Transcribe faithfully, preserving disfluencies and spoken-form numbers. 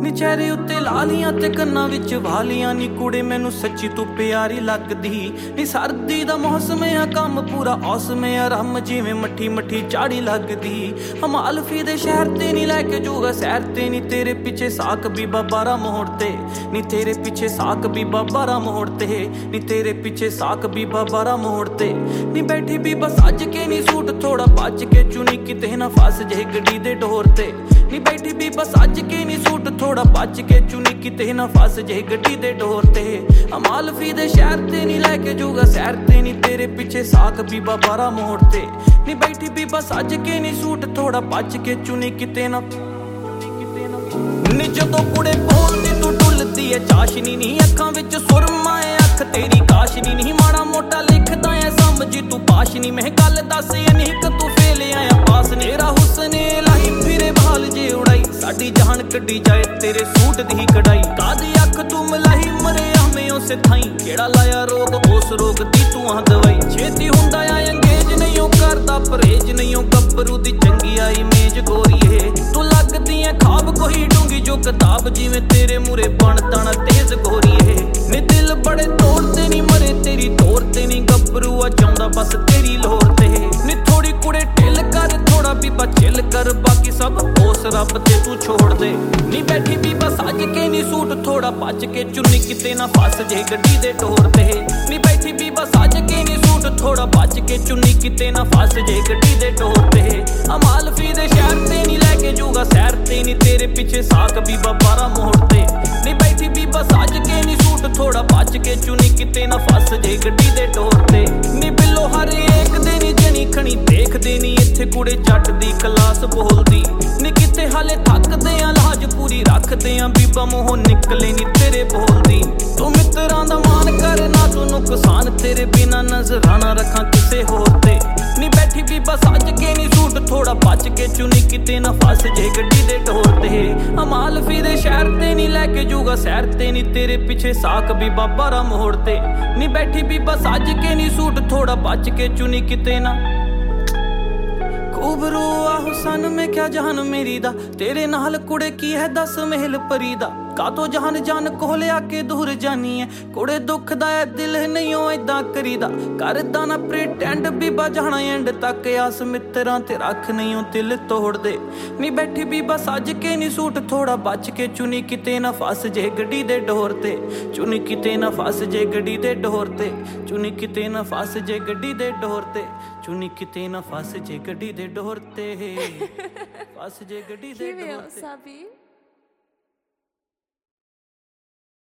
ਨੀ ਚਿਹਰੇ ਉੱਤੇ ਲਾਲੀਆਂ ਤੇ ਕੰਨਾਂ ਵਿੱਚ ਵਾਲੀਆਂ ਨੀ ਕੁੜੇ ਮੈਨੂੰ ਸੱਚੀ ਤੂੰ ਪਿਆਰੀ ਲੱਗਦੀ ਨੀ ਸਰਦੀ ਦਾ ਮੌਸਮ ਆ ਕੰਮ ਪੂਰਾ ਔਸਮ ਆ ਰਮ ਜਿਵੇਂ ਮੱਠੀ ਮੱਠੀ ਚਾੜੀ ਲੱਗਦੀ ਹਮਾਲਫੀ ਦੇ ਸ਼ਹਿਰ ਤੇ ਨੀ ਲੈ ਕੇ ਜੂਗਾ ਸੈਰ ਤੇ ਨੀ ਤੇਰੇ ਪਿੱਛੇ ਸਾਕ ਬੀਬਾ ਬਾਰਾਂ ਮੋੜ ਤੇ ਨੀ ਤੇਰੇ ਪਿੱਛੇ ਸਾਕ ਬੀਬਾ ਬਾਰਾਂ ਮੋੜ ਤੇ ਨੀ ਤੇਰੇ ਪਿੱਛੇ ਸਾਕ ਬੀਬਾ ਬਾਰਾਂ ਮੋੜ ਤੇ ਨੀ ਬੈਠੀ ਬੀਬਾ ਸੱਜ ਕੇ ਨੀ ਸੂਟ ਥੋੜਾ ਬਚ ਕੇ ਚੁਣੀ ਕਿਤੇ ਨਾ ਫਸ ਜੇ ਗੱਡੀ ਦੇ ਡੋਰ ਤੇ ਨੀ ਬੈਠੀ ਬੀਬਾ ਸੱਜ ਕੇ ਨੀ ਸੂਟ ਥੋੜਾ ਬਚ ਕੇ ਚੁਣੀ ਕਿਤੇ ਨਾ ਫਸ ਜੇ ਗੱਡੀ ਦੇ ਡੋਰ ਤੇ ਅਮਾਲਫੀ ਦੇ ਸ਼ਹਿਰ ਤੇ ਨੀ ਲੈ ਕੇ ਜੂਗਾ ਸੈਰ ਤੇ ਨੀ ਤੇਰੇ ਪਿੱਛੇ ਸਾਕ ਬੀਬਾ ਬਾਰਾਂ ਮੋੜ ਤੇ ਨੀ ਬੈਠੀ ਬੀਬਾ ਸੱਜ ਕੇ ਨੀ ਸੂਟ ਥੋੜਾ ਬਚ ਕੇ ਚੁਣੀ ਕਿਤੇ ਨਾ ਨੀ ਜਦੋਂ ਕੁੜੇ ਬੋਲਦੀ ਤੂੰ ਡੁੱਲਦੀ ਐ ਚਾਸ਼ਨੀ ਨੀ ਅੱਖਾਂ ਵਿੱਚ ਸੁਰਮਾ ਐ ਅੱਖ ਤੇਰੀ ਕਾਸ਼ਨੀ ਨੀ ਮਾੜਾ ਮੋਟਾ ਲਿਖਦਾ ਐ ਸਮਝੀ ਤੂੰ ਪਾਸ਼ਨੀ ਮੈਂ ਗੱਲ ਦੱਸ ਅਨੇਕ ਤੂੰ ਫੇਲ ਆਇਆ ਪਾਸ ਤੇਰਾ ਹੁਸਨ ਲਾਹੀ ਫਿਰੇ ਬਾਲ ਜੇ ਉਡਾਈ ਸਾਡੀ ਜਾਨ ਕੱਢੀ ਜਾਏ ਤੇਰੇ ਸੂਟ ਦੀ ਕਢਾਈ ਕਾਦੀ ਅੱਖ ਤੂੰ ਮਲਾਹੀ ਮਰੇ ਹਮੇ ਉਸੇ ਥਾਈ ਕਿਹੜਾ ਲਾਇਆ ਰੋਗ ਉਸ ਰੋਗ ਦੀ ਤੂੰ ਆ ਦਵਾਈ ਛੇਤੀ ਹੁੰਦਾ ਆ ਅੰਗੇਜ ਨਹੀਂ ਉਹ ਕਰਦਾ ਪਰਹੇਜ ਨਹੀਂ ਉਹ ਗੱਭਰੂ ਦੀ ਚੰਗੀ ਆਈ ਮੇਜ ਗੋਰੀਏ ਤੂੰ ਲੱਗਦੀ ਐ ਖਾਬ ਕੋਈ ਡੂੰਗੀ ਜੋ ਕਿਤਾਬ ਜਿਵੇਂ ਤੇਰੇ ਮੂਰੇ ਬਣ ਤਾਣਾ ਤੇਜ਼ ਗੋਰੀਏ ਨੀ ਦਿਲ ਬੜੇ ਤੋੜਦੇ ਨੀ ਮਰੇ ਤੇਰੀ ਤੋਰ ਤੇ ਨੀ ਗੱਭਰੂ ਆ ਚਾਹੁੰਦਾ ਬਸ ਤੇਰੀ ਲੋਰ ਤੇ ਨੀ ਥੋੜੀ ਕੁੜੇ ਢਿੱਲ ਕਰ ਥੋੜਾ ਬੀਬਾ ਚਿੱਲ ਕਰ ਬਾਕੀ ਸਭ ਉਸ ਰੱਬ ਤੇ ਤੂੰ ਛੋੜ ਦੇ ਨੀ ਬੈਠੀ ਬੀਬਾ ਸੱਜ ਕੇ ਨੀ ਸੂਟ ਥੋੜਾ ਬਚ ਕੇ ਚੁੰਨੀ ਕਿਤੇ ਨਾ ਫਸ ਜੇ ਗੱਡੀ ਦੇ ਟੋਰ ਤੇ ਨੀ ਬੈਠੀ ਬੀਬਾ ਸੱਜ ਕੇ ਨੀ ਸੂਟ ਥੋੜਾ ਬਚ ਕੇ ਚੁੰਨੀ ਕਿਤੇ ਨਾ ਫਸ ਜੇ ਗੱਡੀ ਦੇ ਟੋਰ ਤੇ ਅਮਾਲਫੀ ਦੇ ਸ਼ਹਿਰ ਤੇ ਨੀ ਲੈ ਕੇ ਜੂਗਾ ਸੈਰ ਤੇ ਨੀ ਤੇਰੇ ਪਿੱਛੇ ਸਾਕ ਬੀਬਾ ਬਾਰਾਂ ਮੋੜ ਤੇ ਨੀ ਬੈਠੀ ਬੀਬਾ ਸੱਜ ਕੇ ਨੀ ਸੂਟ ਥੋੜਾ ਬਚ ਕੇ ਚੁੰਨੀ ਕਿਤੇ ਨਾ ਫਸ ਜੇ ਗੱਡੀ ਦੇ ਟੋਰ ਤੇ ਨੀ ਬਿੱਲੋ ਹਰ ਏਕ ਦੇ ਨੀ ਜਣੀ ਖਣੀ ਦੇਖਦੇ ਨੀ ਇੱਥੇ ਕੁੜੇ ਜੱਟ ਦੀ ਕਲਾਸ ਬੋਲਦੀ ਨੀ ਕਿਤੇ ਹਾਲੇ ਥੱਕਦੇ ਆ ਲਾਜ ਪੂਰੀ ਰੱਖਦੇ ਆ ਬੀਬਾ ਮੂੰਹੋਂ ਨਿਕਲੇ ਨੀ ਤੇਰੇ ਬੋਲਦੀ ਤੂੰ ਮਿੱਤਰਾਂ ਦਾ ਮਾਨ ਕਰ ਨਾ ਤੂੰ ਨੁਕਸਾਨ ਤੇਰੇ ਬਿਨਾ ਨਜ਼ਰਾਂ ਰੱਖਾਂ ਕਿਸੇ ਹੋਰ ਤੇ ਨੀ ਬੈਠੀ ਬੀਬਾ ਸੱਜ ਕੇ ਨੀ ਸੂਟ ਥੋੜਾ ਬਚ ਕੇ ਚੁਣੀ ਕਿਤੇ ਨਾ ਫਸ ਜੇ ਗੱਡੀ ਦੇ ਟੋਰ ਤੇ ਅਮਾਲਫੀ ਦੇ ਸ਼ਹਿਰ ਤੇ ਨੀ ਲੈ ਕੇ ਜੂਗਾ ਸੈਰ ਤੇ ਨੀ ਤੇਰੇ ਪਿੱਛੇ ਸਾਕ ਬੀਬਾ ਬਾਰਾਂ ਮੋੜ ਤੇ ਨੀ ਬੈਠੀ ਬੀਬਾ ਸੱਜ ਕੇ ਨੀ ਸੂਟ ਥੋੜਾ ਬਚ ਕੇ ਚੁਣੀ ਕਿਤੇ ਨਾ खूबरू आ हुसन में क्या जान मेरी दा तेरे नाल कुड़े की है दस महल परी दा कातो जान जान कोल आके दूर जानी है कुड़े दुख दा है दिल नहीं ओ इदा करीदा करदा ना प्रिटेंड बीबा जाना एंड तक आस मित्रां ते रख नहीं ओ दिल तोड़ दे नी बैठी बीबा सज के नी सूट थोड़ा बच के चुनी किते ना फस जे गड्डी दे डोर ते चुनी किते ना फस जे गड्डी दे डोर ते चुनी किते ना फस जे गड्डी दे डोर ते चुनी किते ना फस जे गड्डी दे डोर ते फस जे गड्डी दे डोर ते